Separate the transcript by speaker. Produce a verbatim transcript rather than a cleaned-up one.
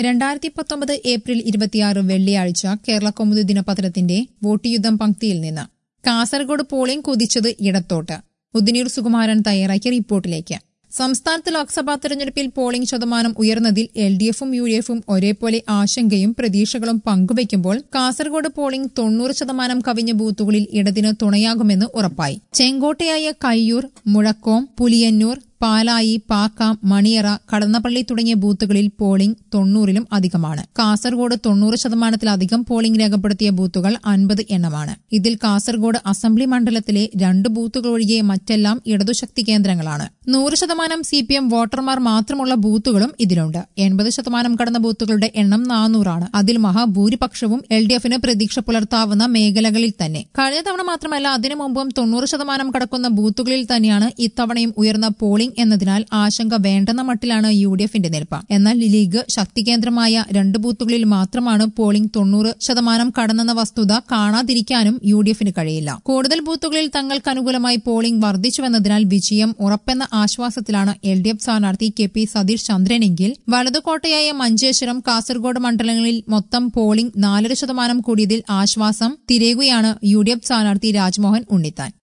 Speaker 1: രണ്ടായിരത്തി പത്തൊമ്പത് ഏപ്രിൽ ഇരുപത്തിയാറ് വെള്ളിയാഴ്ച കേരളകൗമുദി ദിനപത്രത്തിന്റെ വോട്ട് യുദ്ധം പങ്ക്തിയിൽ നിന്ന് കാസർഗോഡ് പോളിംഗ് കുതിച്ചത് ഇടത്തോട്ട്. ഉദിനീർ സുകുമാരൻ തയ്യാറാക്കിയ റിപ്പോർട്ടിലേക്ക്. സംസ്ഥാനത്ത് ലോക്സഭാ തെരഞ്ഞെടുപ്പിൽ പോളിംഗ് ശതമാനം ഉയർന്നതിൽ എൽ ഡി എഫും യു ഡി എഫും ഒരേപോലെ ആശങ്കയും പ്രതീക്ഷകളും പങ്കുവയ്ക്കുമ്പോൾ കാസർഗോഡ് പോളിംഗ് തൊണ്ണൂറ് ശതമാനം കവിഞ്ഞ ബൂത്തുകളിൽ ഇടതിന് തുണയാകുമെന്ന് ഉറപ്പായി. ചെങ്കോട്ടയായ കയ്യൂർ, മുഴക്കോം, പുലിയന്നൂർ, പാലായി, പാക്കാം, മണിയറ, കടന്നപ്പള്ളി തുടങ്ങിയ ബൂത്തുകളിൽ പോളിംഗ് തൊണ്ണൂറിലും അധികമാണ്. കാസർഗോഡ് തൊണ്ണൂറ് ശതമാനത്തിലധികം പോളിംഗ് രേഖപ്പെടുത്തിയ ബൂത്തുകൾ അൻപത് എണ്ണമാണ്. ഇതിൽ കാസർഗോഡ് അസംബ്ലി മണ്ഡലത്തിലെ രണ്ട് ബൂത്തുകൾ ഒഴികെ മറ്റെല്ലാം ഇടതുശക്തി കേന്ദ്രങ്ങളാണ്. നൂറ് ശതമാനം സി പി എം വോട്ടർമാർ മാത്രമുള്ള ബൂത്തുകളും ഇതിലുണ്ട്. എൺപത് ശതമാനം കടന്ന ബൂത്തുകളുടെ എണ്ണം നാനൂറാണ്. അതിൽ മഹാഭൂരിപക്ഷവും എൽ ഡി എഫിന് പ്രതീക്ഷ പുലർത്താവുന്ന മേഖലകളിൽ തന്നെ. കഴിഞ്ഞ തവണ മാത്രമല്ല അതിനു മുമ്പും തൊണ്ണൂറ് ശതമാനം കടക്കുന്ന ബൂത്തുകളിൽ തന്നെയാണ് ഇത്തവണയും ഉയർന്ന പോളിംഗ് എന്നതിനാൽ ആശങ്ക വേണ്ടെന്ന മട്ടിലാണ് യു ഡി എഫിന്റെ നിൽപ്പ്. എന്നാൽ ലീഗ് ശക്തികേന്ദ്രമായ രണ്ട് ബൂത്തുകളിൽ മാത്രമാണ് പോളിംഗ് തൊണ്ണൂറ് ശതമാനം കടന്നെന്ന വസ്തുത കാണാതിരിക്കാനും യു ഡി എഫിന് കഴിയില്ല. കൂടുതൽ ബൂത്തുകളിൽ തങ്ങൾക്ക് അനുകൂലമായി പോളിംഗ് വർദ്ധിച്ചുവെന്നതിനാൽ വിജയം ഉറപ്പെന്ന ആശ്വാസത്തിലാണ് എൽ ഡി എഫ് സ്ഥാനാർത്ഥി കെ പി സതീഷ് ചന്ദ്രനെങ്കിൽ വലതുകോട്ടയായ മഞ്ചേശ്വരം, കാസർഗോഡ് മണ്ഡലങ്ങളിൽ മൊത്തം പോളിംഗ് നാലര ശതമാനം കൂടിയതിൽ ആശ്വാസം തിരയുകയാണ് യു ഡി എഫ് സ്ഥാനാർത്ഥി രാജ്മോഹൻ ഉണ്ണിത്താൻ.